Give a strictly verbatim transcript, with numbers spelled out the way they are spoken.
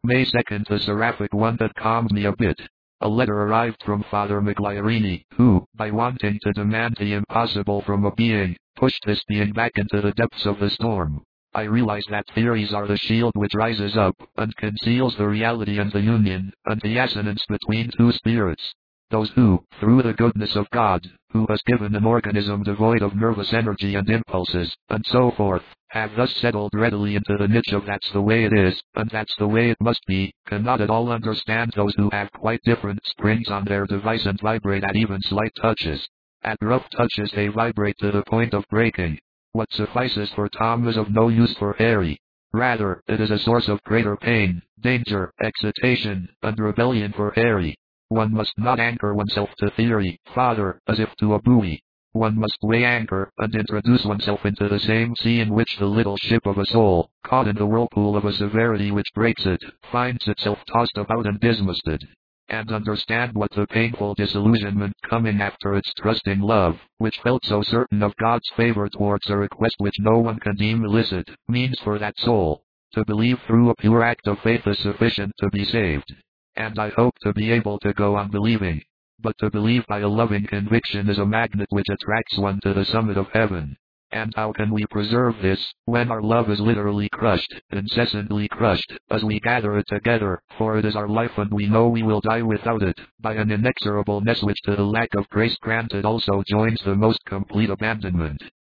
May second, the seraphic one that calmed me a bit. A letter arrived from Father Migliorini, who, by wanting to demand the impossible from a being, pushed this being back into the depths of the storm. I realize that theories are the shield which rises up, and conceals the reality and the union, and the assonance between two spirits. Those who, through the goodness of God, who has given an organism devoid of nervous energy and impulses, and so forth, have thus settled readily into the niche of that's the way it is, and that's the way it must be, cannot at all understand those who have quite different springs on their device and vibrate at even slight touches. At rough touches they vibrate to the point of breaking. What suffices for Tom is of no use for Harry. Rather, it is a source of greater pain, danger, excitation, and rebellion for Harry. One must not anchor oneself to theory, father, as if to a buoy. One must weigh anchor, and introduce oneself into the same sea in which the little ship of a soul, caught in the whirlpool of a severity which breaks it, finds itself tossed about and dismasted. And understand what the painful disillusionment coming after its trusting love, which felt so certain of God's favor towards a request which no one can deem illicit, means for that soul. To believe through a pure act of faith is sufficient to be saved. And I hope to be able to go on believing. But to believe by a loving conviction is a magnet which attracts one to the summit of heaven. And how can we preserve this, when our love is literally crushed, incessantly crushed, as we gather it together, for it is our life and we know we will die without it, by an inexorableness which to the lack of grace granted also joins the most complete abandonment.